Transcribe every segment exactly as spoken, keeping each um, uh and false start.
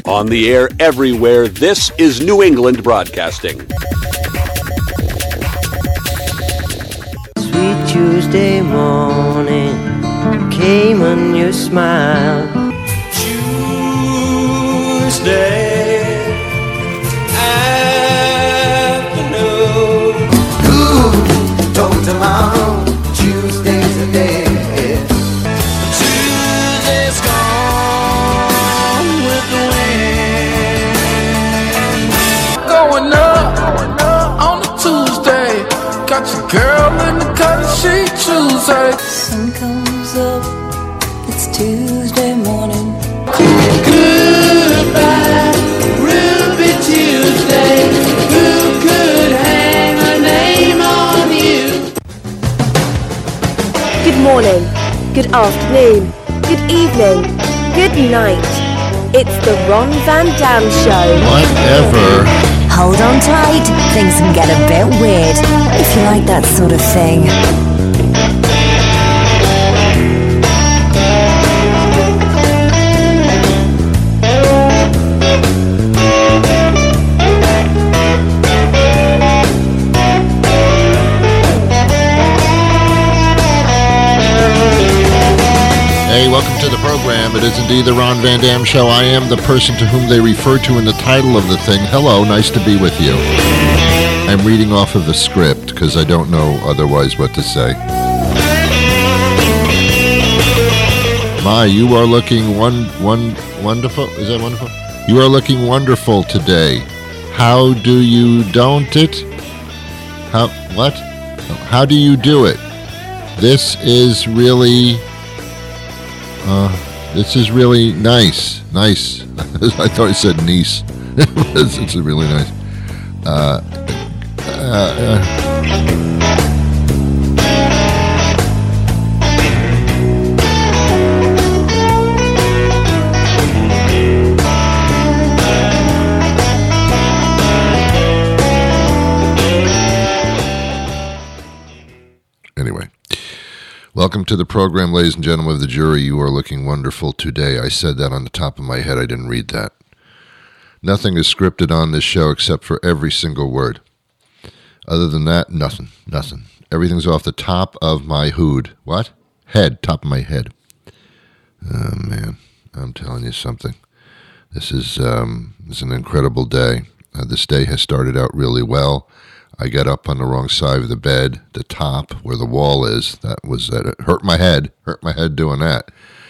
On the air everywhere, this is New England Broadcasting. Sweet Tuesday morning, came on your smile. Tuesday afternoon. Ooh, don't tomorrow, Tuesday's a day. Tuesday's gone with the wind. Going up on a Tuesday. Got your girl in the cut sheet Tuesday. Sun comes up, it's Tuesday morning. Goodbye, Ruby Tuesday. Who could hang a name on you? Good morning, good afternoon, good evening, good night. It's the Ron Van Dam Show. Whatever. Hold on tight, things can get a bit weird, if you like that sort of thing. Hey, welcome to the program. It is indeed the Ron Van Dam Show. I am the person to whom they refer to in the title of the thing. Hello, nice to be with you. I'm reading off of a script because I don't know otherwise what to say. My, you are looking one, one, wonderful. Is that wonderful? You are looking wonderful today. How do you don't it? How, what? How do you do it? This is really... Uh, this is really nice. Nice. I thought I said niece. it's, it's really nice. Uh, uh, uh. Anyway. Welcome to the program, ladies and gentlemen of the jury. You are looking wonderful today. I said that on the top of my head. I didn't read that. Nothing is scripted on this show except for every single word. Other than that, nothing. Nothing. Everything's off the top of my hood. What? Head. Top of my head. Oh, man. I'm telling you something. This is, um, this is an incredible day. Uh, this day has started out really well. I got up on the wrong side of the bed, the top where the wall is. That was that. It hurt my head. Hurt my head doing that.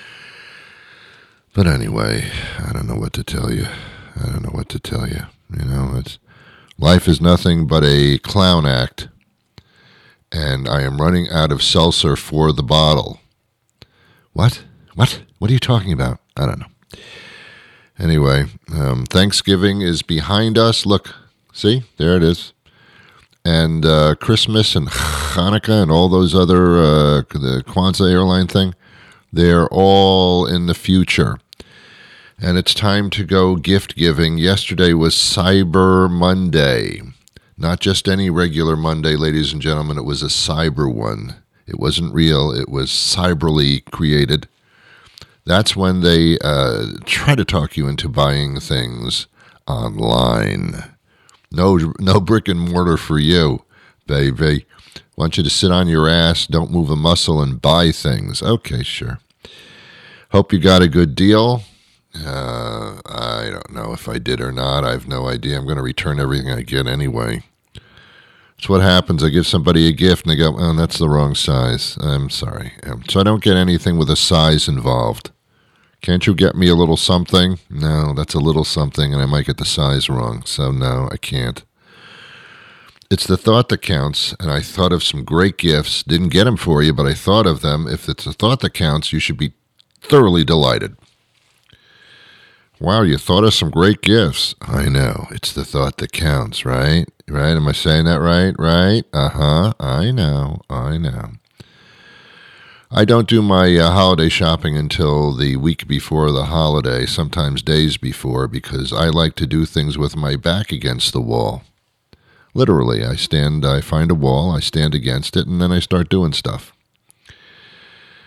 But anyway, I don't know what to tell you. I don't know what to tell you. You know, it's life is nothing but a clown act, and I am running out of seltzer for the bottle. What? What? What are you talking about? I don't know. Anyway, um, Thanksgiving is behind us. Look, see, there it is. And uh, Christmas and Hanukkah and all those other, uh, the Kwanzaa airline thing, they're all in the future. And it's time to go gift giving. Yesterday was Cyber Monday. Not just any regular Monday, ladies and gentlemen. It was a cyber one. It wasn't real. It was cyberly created. That's when they uh, try to talk you into buying things online. No, no brick and mortar for you, baby. Want you to sit on your ass, don't move a muscle, and buy things. Okay, sure. Hope you got a good deal. Uh, I don't know if I did or not. I have no idea. I'm going to return everything I get anyway. It's what happens. I give somebody a gift, and they go, oh, that's the wrong size. I'm sorry. So I don't get anything with a size involved. Can't you get me a little something? No, that's a little something, and I might get the size wrong. So no, I can't. It's the thought that counts, and I thought of some great gifts. Didn't get them for you, but I thought of them. If it's the thought that counts, you should be thoroughly delighted. Wow, you thought of some great gifts. I know. It's the thought that counts, right? Right? Am I saying that right? Right? Uh-huh. I know. I know. I don't do my uh, holiday shopping until the week before the holiday, sometimes days before, because I like to do things with my back against the wall. Literally, I stand, I find a wall, I stand against it, and then I start doing stuff.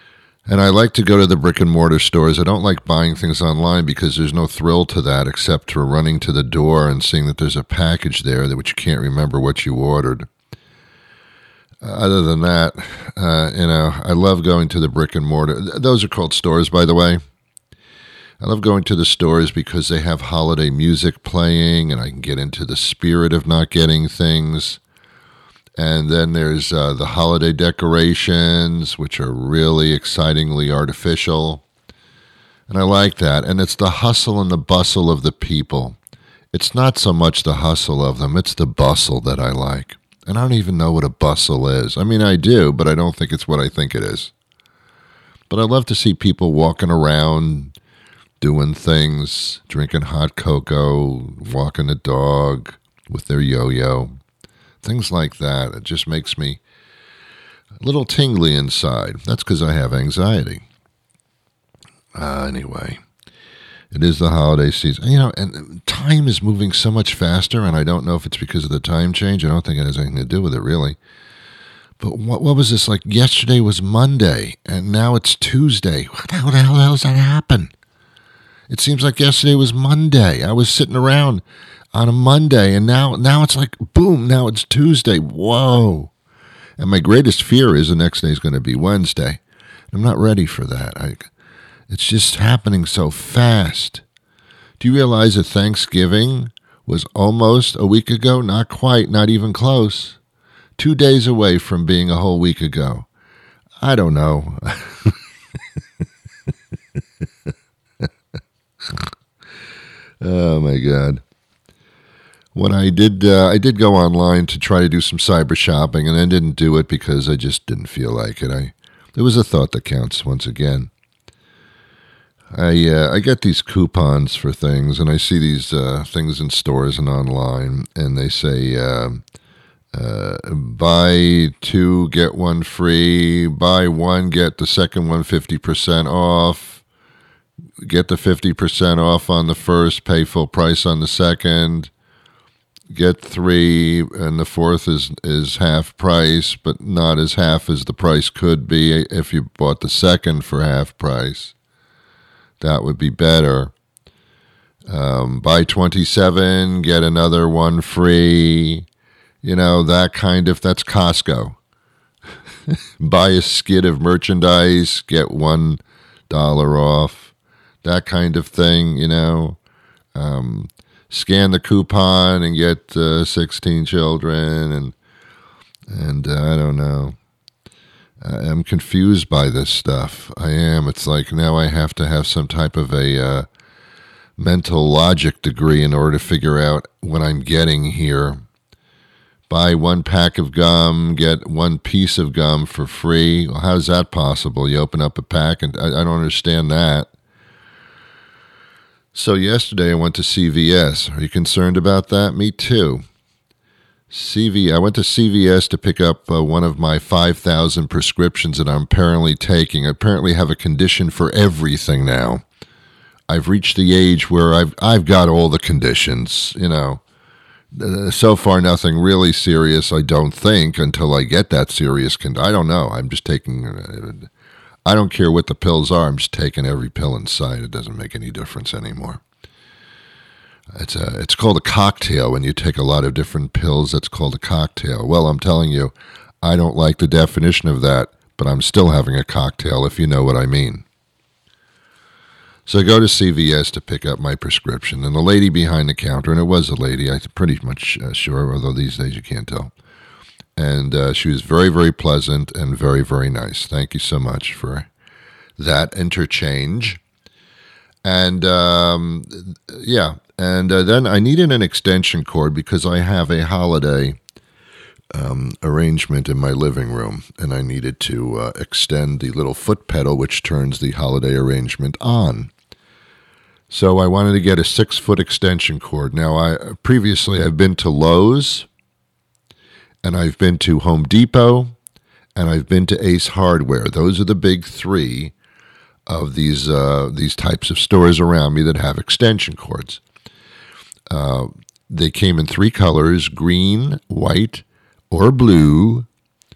And I like to go to the brick and mortar stores. I don't like buying things online because there's no thrill to that except for running to the door and seeing that there's a package there that which you can't remember what you ordered. Uh, other than that, uh, you know, I love going to the brick and mortar. Those are called stores, by the way. I love going to the stores because they have holiday music playing and I can get into the spirit of not getting things. And then there's uh, the holiday decorations, which are really excitingly artificial. And I like that. And it's the hustle and the bustle of the people. It's not so much the hustle of them, it's the bustle that I like. And I don't even know what a bustle is. I mean, I do, but I don't think it's what I think it is. But I love to see people walking around, doing things, drinking hot cocoa, walking the dog with their yo-yo. Things like that. It just makes me a little tingly inside. That's because I have anxiety. Uh, anyway, it is the holiday season. You know, and time is moving so much faster, and I don't know if it's because of the time change. I don't think it has anything to do with it, really. But what what was this? Like, yesterday was Monday, and now it's Tuesday. What the hell, the hell does that happen? It seems like yesterday was Monday. I was sitting around on a Monday, and now now it's like, boom, now it's Tuesday. Whoa. And my greatest fear is the next day is going to be Wednesday. I'm not ready for that. I, it's just happening so fast. Do you realize that Thanksgiving was almost a week ago? Not quite, not even close. Two days away from being a whole week ago. I don't know. Oh, my God. When I did, uh, I did go online to try to do some cyber shopping, and then didn't do it because I just didn't feel like it. I, there was a thought that counts once again. I uh, I get these coupons for things, and I see these uh, things in stores and online, and they say, uh, uh, buy two, get one free, buy one, get the second one fifty percent off, get the fifty percent off on the first, pay full price on the second, get three, and the fourth is, is half price, but not as half as the price could be if you bought the second for half price. That would be better. Um, buy twenty-seven, get another one free. You know, that kind of, that's Costco. Buy a skid of merchandise, get one dollar off. That kind of thing, you know. Um, scan the coupon and get uh, sixteen children, and and uh, I don't know. I'm confused by this stuff. I am. It's like now I have to have some type of a uh, mental logic degree in order to figure out what I'm getting here. Buy one pack of gum, get one piece of gum for free. Well, how's that possible? You open up a pack, and I, I don't understand that. So yesterday I went to C V S. Are you concerned about that? Me too. C V. I went to C V S to pick up uh, one of my five thousand prescriptions that I'm apparently taking. I apparently have a condition for everything now. I've reached the age where I've I've got all the conditions, you know. Uh, so far, nothing really serious, I don't think, until I get that serious condition. I don't know. I'm just taking... Uh, I don't care what the pills are. I'm just taking every pill in sight. It doesn't make any difference anymore. It's a, it's called a cocktail. When you take a lot of different pills, that's called a cocktail. Well, I'm telling you, I don't like the definition of that, but I'm still having a cocktail, if you know what I mean. So I go to C V S to pick up my prescription, and the lady behind the counter, and it was a lady, I'm pretty much uh, sure, although these days you can't tell. And uh, she was very, very pleasant and very, very nice. Thank you so much for that interchange. And, um, yeah, and uh, then I needed an extension cord because I have a holiday um, arrangement in my living room, and I needed to uh, extend the little foot pedal which turns the holiday arrangement on. So I wanted to get a six-foot extension cord. Now, I previously I've been to Lowe's, and I've been to Home Depot, and I've been to Ace Hardware. Those are the big three of these uh, these types of stores around me that have extension cords. Uh, they came in three colors, green, white, or blue.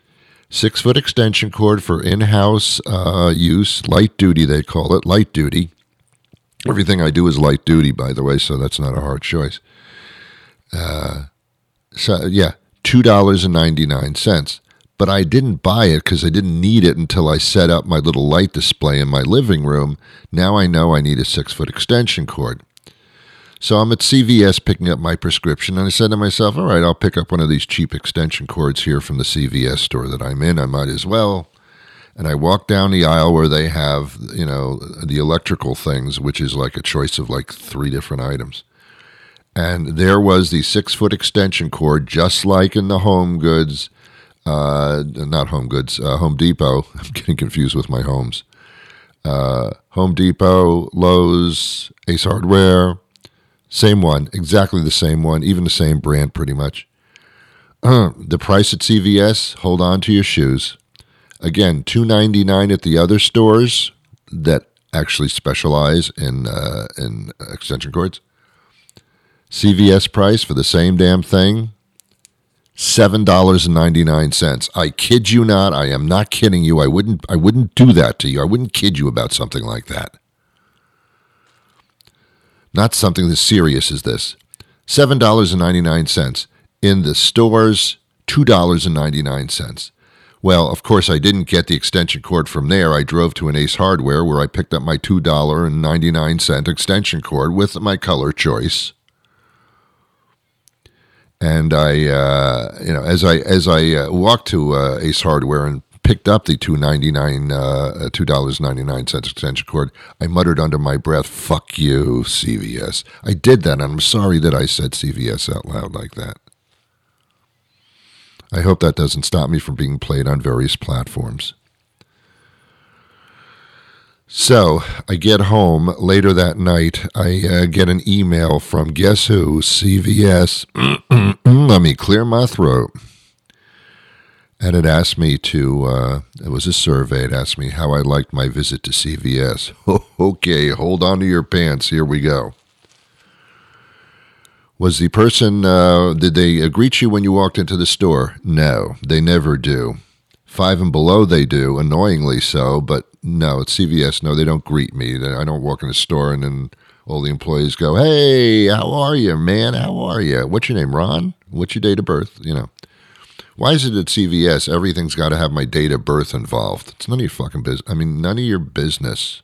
Six-foot extension cord for in-house uh, use, light duty they call it, light duty. Everything I do is light duty, by the way, so that's not a hard choice. Uh, so, yeah, two dollars and ninety-nine cents. But I didn't buy it because I didn't need it until I set up my little light display in my living room. Now I know I need a six-foot extension cord. So I'm at C V S picking up my prescription, and I said to myself, all right, I'll pick up one of these cheap extension cords here from the C V S store that I'm in. I might as well. And I walk down the aisle where they have, you know, the electrical things, which is like a choice of like three different items. And there was the six-foot extension cord, just like in the Home Goods, uh, not Home Goods, uh, Home Depot. I'm getting confused with my homes. Uh, Home Depot, Lowe's, Ace Hardware. Same one, exactly the same one, even the same brand pretty much. Uh, the price at C V S, hold on to your shoes. Again, two dollars and ninety-nine cents at the other stores that actually specialize in uh, in extension cords. C V S price for the same damn thing, seven dollars and ninety-nine cents. I kid you not, I am not kidding you. I wouldn't I wouldn't do that to you. I wouldn't kid you about something like that. Not something as serious as this. seven dollars and ninety-nine cents. In the stores, two dollars and ninety-nine cents. Well, of course, I didn't get the extension cord from there. I drove to an Ace Hardware where I picked up my two dollars and ninety-nine cents extension cord with my color choice. And I, uh, you know, as I as I uh, walked to uh, Ace Hardware and picked up the two ninety-nine, uh, two dollars and ninety-nine cents extension cord, I muttered under my breath, "Fuck you, C V S." I did that, and I'm sorry that I said C V S out loud like that. I hope that doesn't stop me from being played on various platforms. So, I get home later that night. I uh, get an email from, guess who? C V S. Let me clear my throat. And it asked me to, uh, it was a survey. It asked me how I liked my visit to C V S. Okay, hold on to your pants. Here we go. Was the person, uh, did they greet you when you walked into the store? No, they never do. Five and below they do, annoyingly so, but no, at C V S, no, they don't greet me. I don't walk in the store and then all the employees go, "Hey, how are you, man? How are you? What's your name, Ron? What's your date of birth?" You know. Why is it at C V S everything's got to have my date of birth involved? It's none of your fucking business. I mean, none of your business.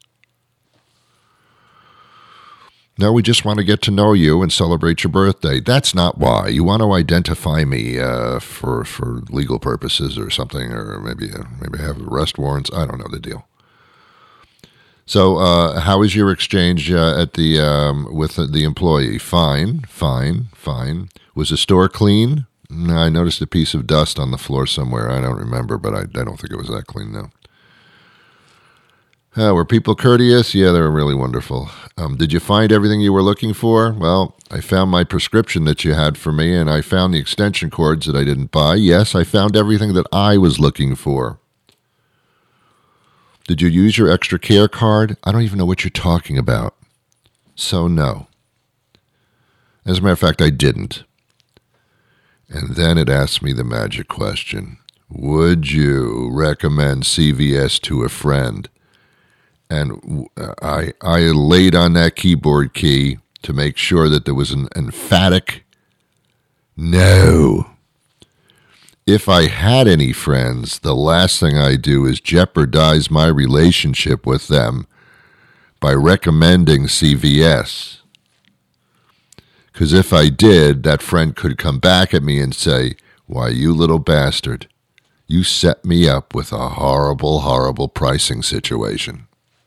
No, we just want to get to know you and celebrate your birthday. That's not why. You want to identify me uh, for for legal purposes or something, or maybe uh, maybe have arrest warrants. I don't know the deal. So, uh, how was your exchange uh, at the um, with the employee? Fine, fine, fine. Was the store clean? No, I noticed a piece of dust on the floor somewhere. I don't remember, but I, I don't think it was that clean, no. Uh, were people courteous? Yeah, they were really wonderful. Um, did you find everything you were looking for? Well, I found my prescription that you had for me, and I found the extension cords that I didn't buy. Yes, I found everything that I was looking for. Did you use your extra care card? I don't even know what you're talking about. So, no. As a matter of fact, I didn't. And then it asked me the magic question. Would you recommend C V S to a friend? And I I laid on that keyboard key to make sure that there was an emphatic no. If I had any friends, the last thing I do is jeopardize my relationship with them by recommending C V S. Because if I did, that friend could come back at me and say, "Why, you little bastard, you set me up with a horrible, horrible pricing situation."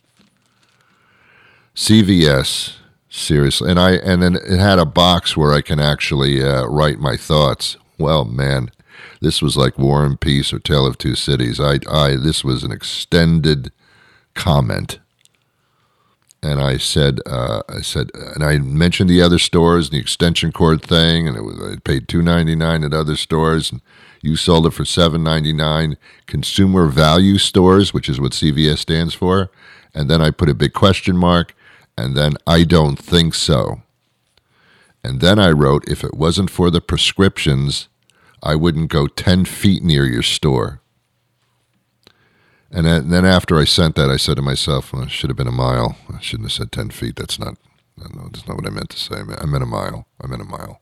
C V S, seriously, and I and then it had a box where I can actually uh, write my thoughts. Well, man, this was like War and Peace or Tale of Two Cities. I, I, this was an extended comment, and I said, uh, I said, and I mentioned the other stores and the extension cord thing, and it was I paid two ninety-nine at other stores, and you sold it for seven ninety-nine. Consumer value stores, which is what C V S stands for, and then I put a big question mark. And then, I don't think so. And then I wrote, if it wasn't for the prescriptions, I wouldn't go ten feet near your store. And then, then after I sent that, I said to myself, well, it should have been a mile. I shouldn't have said ten feet. That's not, no, that's not what I meant to say. I meant a mile. I meant a mile.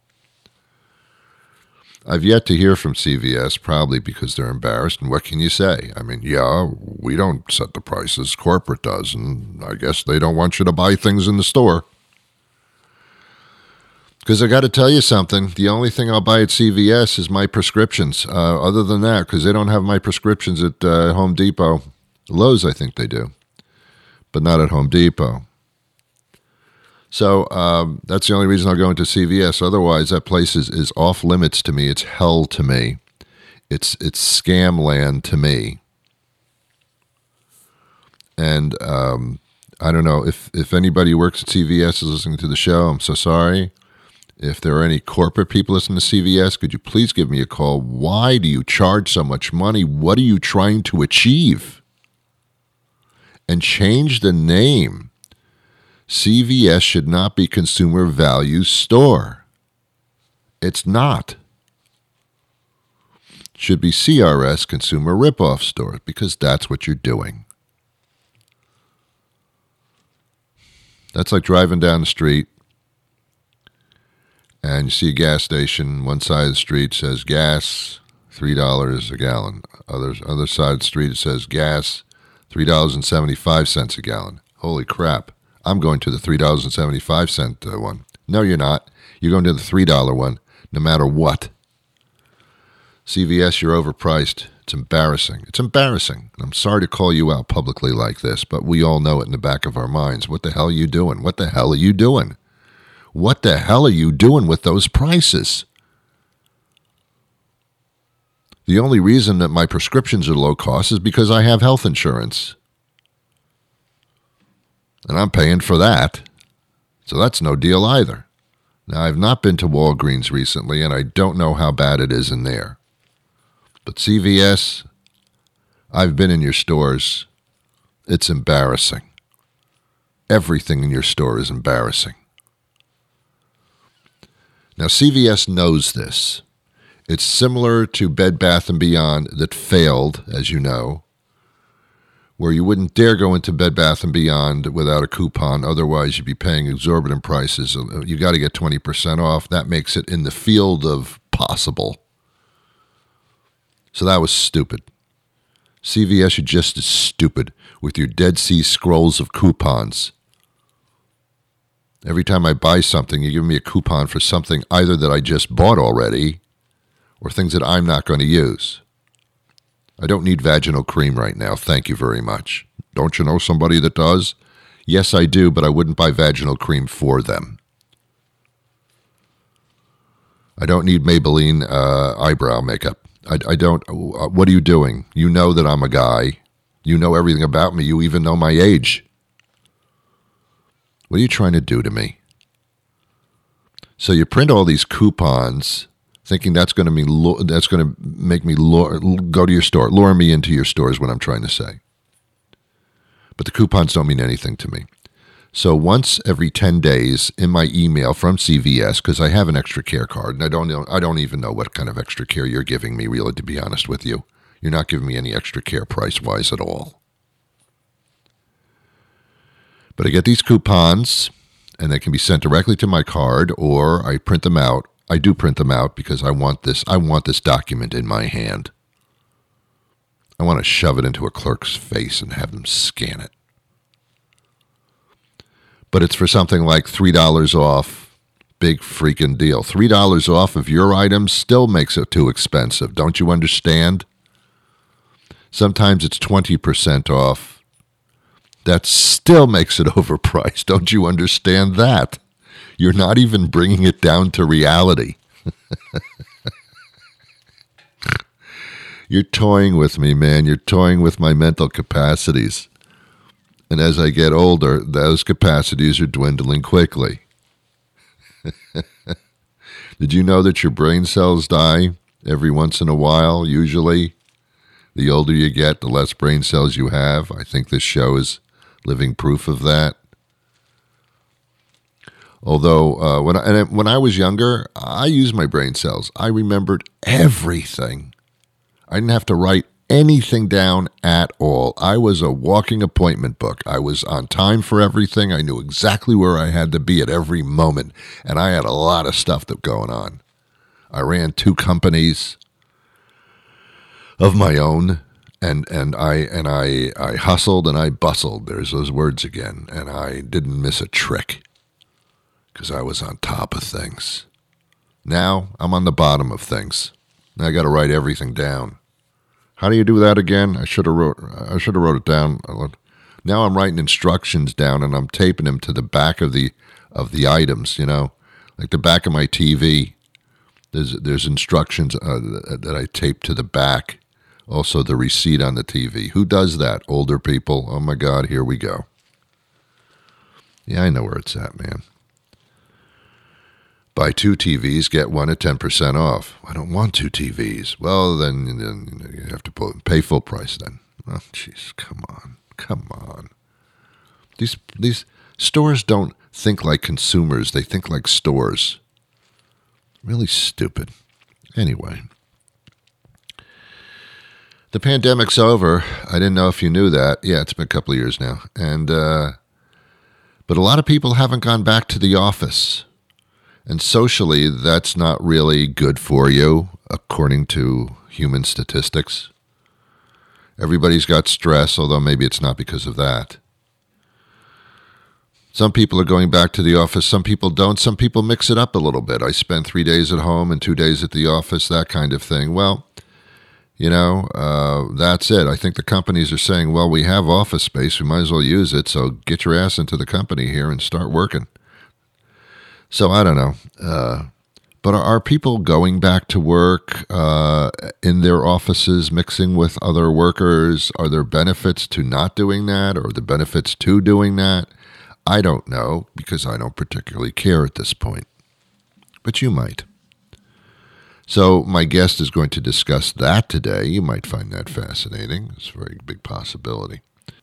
I've yet to hear from C V S, probably because they're embarrassed. And what can you say? I mean, yeah, we don't set the prices. Corporate does. And I guess they don't want you to buy things in the store. Because I got to tell you something. The only thing I'll buy at C V S is my prescriptions. Uh, other than that, because they don't have my prescriptions at uh, Home Depot. Lowe's, I think they do. But not at Home Depot. So um, that's the only reason I'll go into C V S. Otherwise, that place is, is off limits to me. It's hell to me. It's it's scam land to me. And um, I don't know, if, if anybody who works at C V S is listening to the show, I'm so sorry. If there are any corporate people listening to C V S, could you please give me a call? Why do you charge so much money? What are you trying to achieve? And change the name. C V S should not be Consumer Value Store. It's not. It should be C R S, Consumer Ripoff Store, because that's what you're doing. That's like driving down the street and you see a gas station. One side of the street says gas, three dollars a gallon. Other, other side of the street it says gas, three dollars and seventy-five cents a gallon. Holy crap. I'm going to the three dollars and seventy-five cents one. No, you're not. You're going to the three dollars one, no matter what. C V S, you're overpriced. It's embarrassing. It's embarrassing. I'm sorry to call you out publicly like this, but we all know it in the back of our minds. What the hell are you doing? What the hell are you doing? What the hell are you doing with those prices? The only reason that my prescriptions are low cost is because I have health insurance. And I'm paying for that. So that's no deal either. Now, I've not been to Walgreens recently, and I don't know how bad it is in there. But C V S, I've been in your stores. It's embarrassing. Everything in your store is embarrassing. Now, C V S knows this. It's similar to Bed Bath and Beyond that failed, as you know, where you wouldn't dare go into Bed Bath and Beyond without a coupon. Otherwise, you'd be paying exorbitant prices. You got to get twenty percent off. That makes it in the field of possible. So that was stupid. C V S, you're just as stupid with your Dead Sea Scrolls of coupons. Every time I buy something, you give me a coupon for something either that I just bought already or things that I'm not going to use. I don't need vaginal cream right now. Thank you very much. Don't you know somebody that does? Yes, I do, but I wouldn't buy vaginal cream for them. I don't need Maybelline uh, eyebrow makeup. I, I don't. Uh, what are you doing? You know that I'm a guy. You know everything about me. You even know my age. What are you trying to do to me? So you print all these coupons, thinking that's going to mean that's going to make me lure, go to your store, lure me into your store is what I'm trying to say. But the coupons don't mean anything to me. So once every ten days in my email from C V S, because I have an extra care card, and I don't know, I don't even know what kind of extra care you're giving me, really, to be honest with you. You're not giving me any extra care price-wise at all. But I get these coupons, and they can be sent directly to my card, or I print them out. I do print them out because I want this, I want this document in my hand. I want to shove it into a clerk's face and have them scan it. But it's for something like three dollars off. Big freaking deal. three dollars off of your items still makes it too expensive. Don't you understand? Sometimes it's twenty percent off. That still makes it overpriced. Don't you understand that? You're not even bringing it down to reality. You're toying with me, man. You're toying with my mental capacities. And as I get older, those capacities are dwindling quickly. Did you know that your brain cells die every once in a while, usually? The older you get, the less brain cells you have. I think this show is living proof of that. Although, uh, when, I, and when I was younger, I used my brain cells. I remembered everything. I didn't have to write anything down at all. I was a walking appointment book. I was on time for everything. I knew exactly where I had to be at every moment, and I had a lot of stuff that going on. I ran two companies of my own, and and I and I I hustled and I bustled. There's those words again, and I didn't miss a trick because I was on top of things. Now I'm on the bottom of things. Now I got to write everything down. How do you do that again? I should have wrote. I should have wrote it down. Now I'm writing instructions down, and I'm taping them to the back of the of the items. You know, like the back of my T V. There's there's instructions uh, that I tape to the back. Also, the receipt on the T V. Who does that? Older people. Oh my God! Here we go. Yeah, I know where it's at, man. Buy two T Vs, get one at ten percent off. I don't want two T Vs. Well, then, then you have to pay full price then. Oh, jeez, come on. Come on. These these stores don't think like consumers. They think like stores. Really stupid. Anyway. The pandemic's over. I didn't know if you knew that. Yeah, it's been a couple of years now. And uh, but a lot of people haven't gone back to the office. And socially, that's not really good for you, according to human statistics. Everybody's got stress, although maybe it's not because of that. Some people are going back to the office, some people don't. Some people mix it up a little bit. I spend three days at home and two days at the office, that kind of thing. Well, you know, uh, that's it. I think the companies are saying, well, we have office space, we might as well use it, so get your ass into the company here and start working. So I don't know, uh, but are, are people going back to work uh, in their offices, mixing with other workers? Are there benefits to not doing that, or the benefits to doing that? I don't know, because I don't particularly care at this point, but you might. So my guest is going to discuss that today. You might find that fascinating. It's a very big possibility.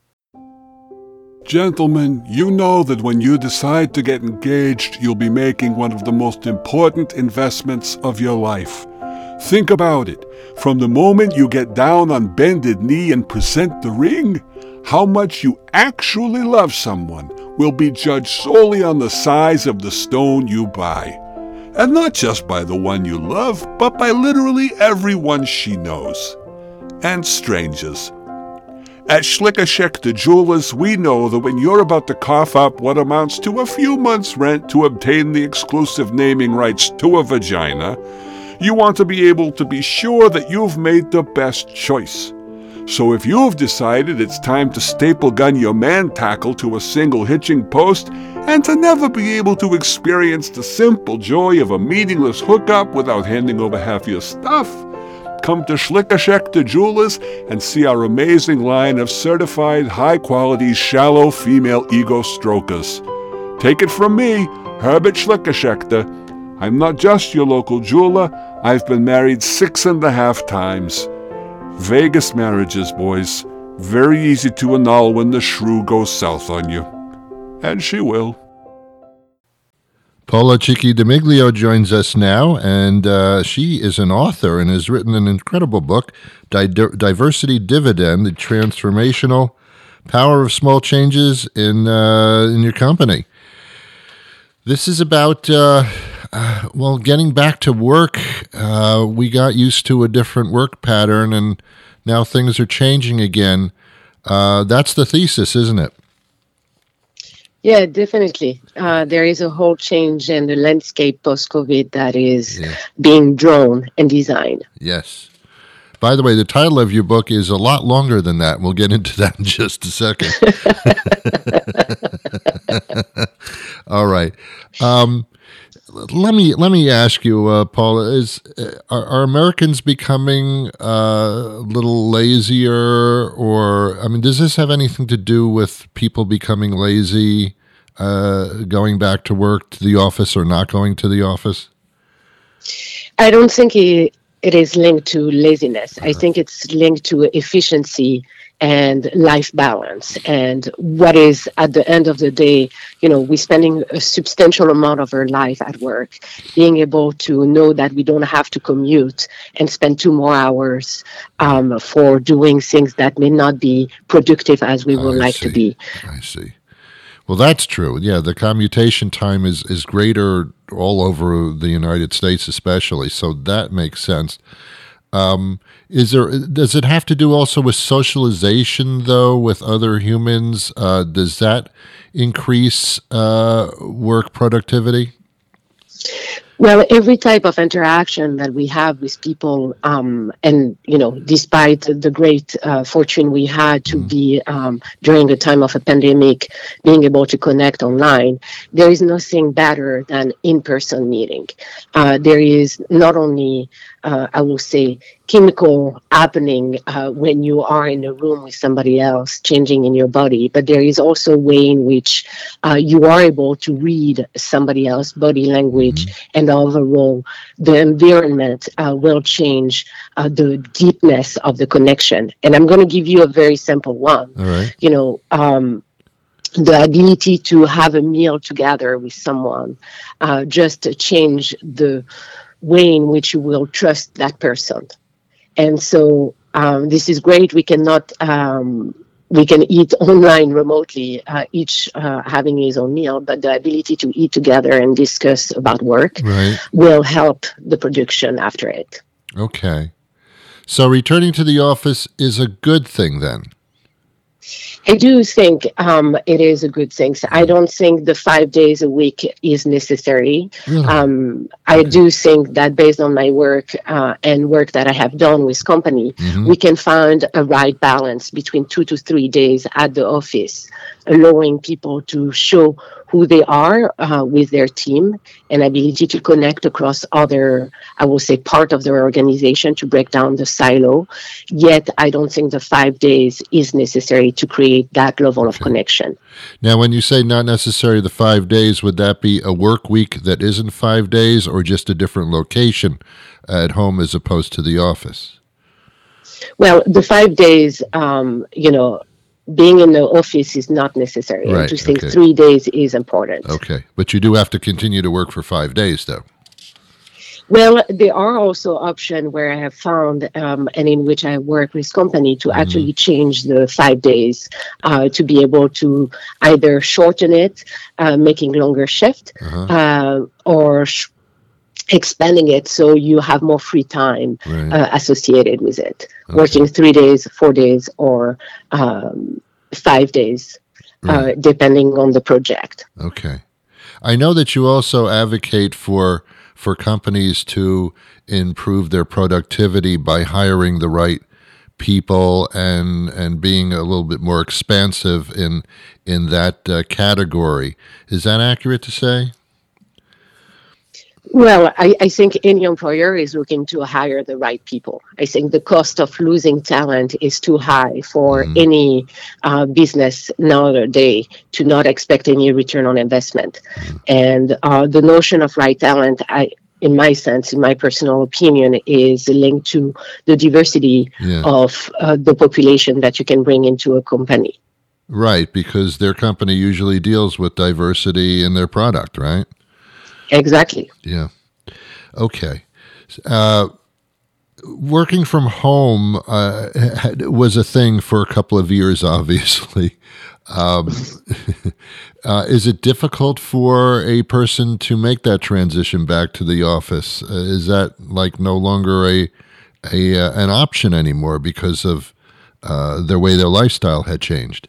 Gentlemen, you know that when you decide to get engaged, you'll be making one of the most important investments of your life. Think about it. From the moment you get down on bended knee and present the ring, how much you actually love someone will be judged solely on the size of the stone you buy. And not just by the one you love, but by literally everyone she knows. And strangers. At Schlickerschechter Jewelers, we know that when you're about to cough up what amounts to a few months' rent to obtain the exclusive naming rights to a vagina, you want to be able to be sure that you've made the best choice. So if you've decided it's time to staple gun your man tackle to a single hitching post and to never be able to experience the simple joy of a meaningless hookup without handing over half your stuff, come to Schlickerschechter Jewelers and see our amazing line of certified, high-quality, shallow female ego strokers. Take it from me, Herbert Schlickerschechter. I'm not just your local jeweler. I've been married six and a half times. Vegas marriages, boys. Very easy to annul when the shrew goes south on you. And she will. Paula Chicchi D'Amiglio joins us now, and uh, she is an author and has written an incredible book, Di- Diversity Dividend, the transformational power of small changes in uh, in your company. This is about, uh, uh, well, getting back to work. Uh, we got used to a different work pattern, and now things are changing again. Uh, that's the thesis, isn't it? Yeah, definitely. Uh, there is a whole change in the landscape post-COVID that is yeah. being drawn and designed. Yes. By the way, the title of your book is a lot longer than that. We'll get into that in just a second. All right. Um, let me let me ask you, uh, Paula, is are, are Americans becoming uh, a little lazier, or I mean, does this have anything to do with people becoming lazy, uh, going back to work, to the office, or not going to the office? I don't think it, it is linked to laziness. I think it's linked to efficiency and life balance. And what is, at the end of the day, you know, we're spending a substantial amount of our life at work. Being able to know that we don't have to commute and spend two more hours um, for doing things that may not be productive as we would I like see. to be. I see. Well, that's true. Yeah, the commutation time is, is greater all over the United States especially, so that makes sense. Um, is there? Does it have to do also with socialization, though, with other humans? Uh, does that increase uh, work productivity? Well, every type of interaction that we have with people, um, and, you know, despite the great uh, fortune we had to mm. be, um, during the time of a pandemic, being able to connect online, there is nothing better than in-person meeting. Uh, there is not only, uh, I will say, chemical happening uh, when you are in a room with somebody else, changing in your body, but there is also a way in which uh, you are able to read somebody else's body language, mm-hmm. and overall the environment uh, will change uh, the deepness of the connection. And I'm going to give you a very simple one. All right. You know, um, the ability to have a meal together with someone uh, just to change the way in which you will trust that person. And so um, this is great. We cannot, um, we can eat online remotely, uh, each uh, having his own meal, but the ability to eat together and discuss about work right. will help the production after it. Okay. So returning to the office is a good thing then? I do think um, it is a good thing. So I don't think the five days a week is necessary. Really? Um, I okay. do think that based on my work uh, and work that I have done with company, mm-hmm. we can find a right balance between two to three days at the office, allowing people to show who they are uh, with their team and ability to connect across other, I will say, part of their organization to break down the silo. Yet I don't think the five days is necessary to create that level okay. of connection. Now, when you say not necessary the five days, would that be a work week that isn't five days or just a different location at home as opposed to the office? Well, the five days, um, you know, being in the office is not necessary. Right, I just think okay. three days is important. Okay. But you do have to continue to work for five days, though. Well, there are also options where I have found, um, and in which I work with company to mm-hmm. actually change the five days uh, to be able to either shorten it, uh, making longer shift, uh-huh. uh, or sh- expanding it so you have more free time right. uh, associated with it. Okay. Working three days, four days, or um, five days, right. uh, depending on the project. Okay. I know that you also advocate for for companies to improve their productivity by hiring the right people and and being a little bit more expansive in in that uh, category. Is that accurate to say? Well, I, I think any employer is looking to hire the right people. I think the cost of losing talent is too high for mm-hmm. any uh, business nowadays to not expect any return on investment. Mm-hmm. And uh, the notion of right talent, I, in my sense, in my personal opinion, is linked to the diversity yeah. of uh, the population that you can bring into a company. Right, because their company usually deals with diversity in their product, right? Exactly. Yeah. Okay. Uh, working from home uh, was a thing for a couple of years, obviously. Um, uh, is it difficult for a person to make that transition back to the office? Uh, is that like no longer a a uh, an option anymore because of uh, the way their lifestyle had changed?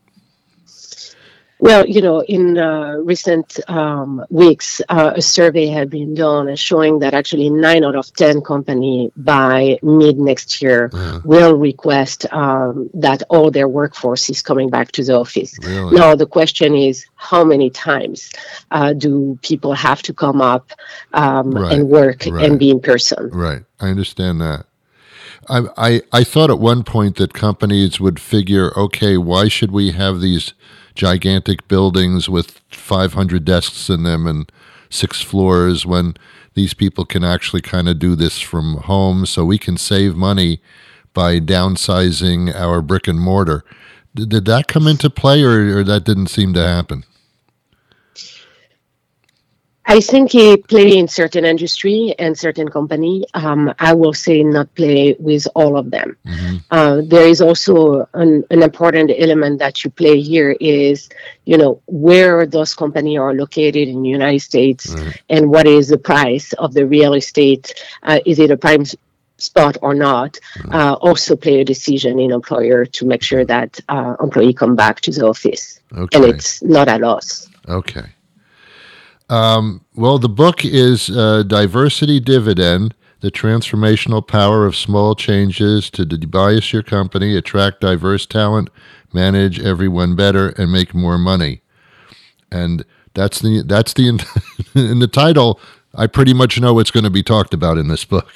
Well, you know, in uh, recent um, weeks, uh, a survey had been done showing that actually nine out of ten companies by mid next year yeah. will request um, that all their workforce is coming back to the office. Really? Now, the question is, how many times uh, do people have to come up um, right. and work right. and be in person? Right. I understand that. I, I I thought at one point that companies would figure, okay, why should we have these gigantic buildings with five hundred desks in them and six floors when these people can actually kind of do this from home, so we can save money by downsizing our brick and mortar. Did, did that come into play, or, or that didn't seem to happen? I think it play in certain industry and certain company. Um, I will say not play with all of them. Mm-hmm. Uh, there is also an, an important element that you play here is, you know, where those companies are located in the United States, right, and what is the price of the real estate. Uh, is it a prime spot or not? Mm-hmm. Uh, also play a decision in employer to make sure that uh, employee come back to the office. Okay. And it's not a loss. Okay. Um, well, the book is uh, Diversity Dividend, The Transformational Power of Small Changes to Debias Your Company, Attract Diverse Talent, Manage Everyone Better, and Make More Money. And that's the, that's the, in the title, I pretty much know what's going to be talked about in this book.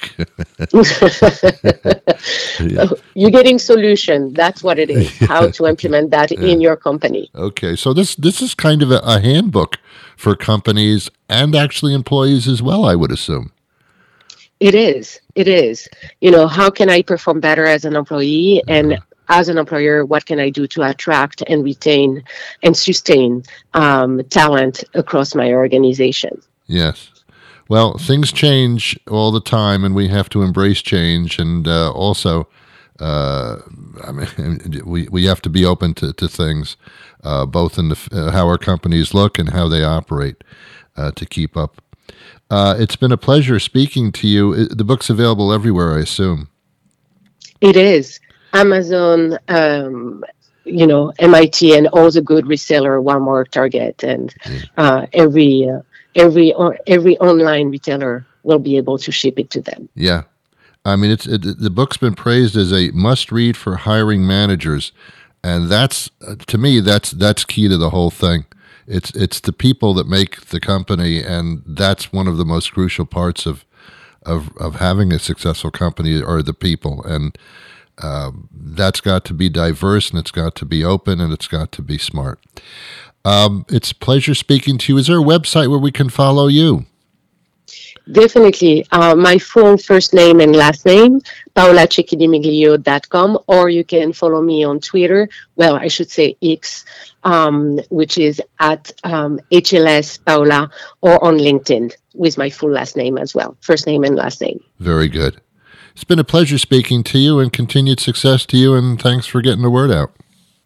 Yeah. You're getting solution. That's what it is. How to implement that yeah. in your company. Okay. So this, this is kind of a, a handbook for companies and actually employees as well, I would assume. It is. It is. You know, how can I perform better as an employee? And uh-huh. as an employer, what can I do to attract and retain and sustain um, talent across my organization? Yes. Well, things change all the time, and we have to embrace change. And uh, also, uh, I mean, we we have to be open to, to things, uh, both in the, uh, how our companies look and how they operate, uh, to keep up. Uh, it's been a pleasure speaking to you. The book's available everywhere, I assume. It is. Amazon, um, you know, M I T, and all the good reseller, Walmart, Target, and uh, every. Uh, Every or every online retailer will be able to ship it to them. Yeah, I mean, it's it, the book's been praised as a must-read for hiring managers, and that's uh, to me that's that's key to the whole thing. It's it's the people that make the company, and that's one of the most crucial parts of of of having a successful company are the people, and uh, that's got to be diverse, and it's got to be open, and it's got to be smart. Um, it's a pleasure speaking to you. Is there a website where we can follow you? Definitely. Uh, my full first name and last name, paola cecchini miglio dot com, or you can follow me on Twitter. Well, I should say X, um, which is at um, H L S Paola, or on LinkedIn with my full last name as well. First name and last name. Very good. It's been a pleasure speaking to you, and continued success to you, and thanks for getting the word out.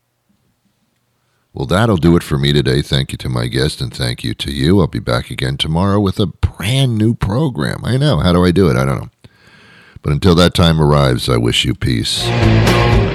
Well, that'll do it for me today. Thank you to my guest, and thank you to you. I'll be back again tomorrow with a brand new program. I know. How do I do it? I don't know. But until that time arrives, I wish you peace.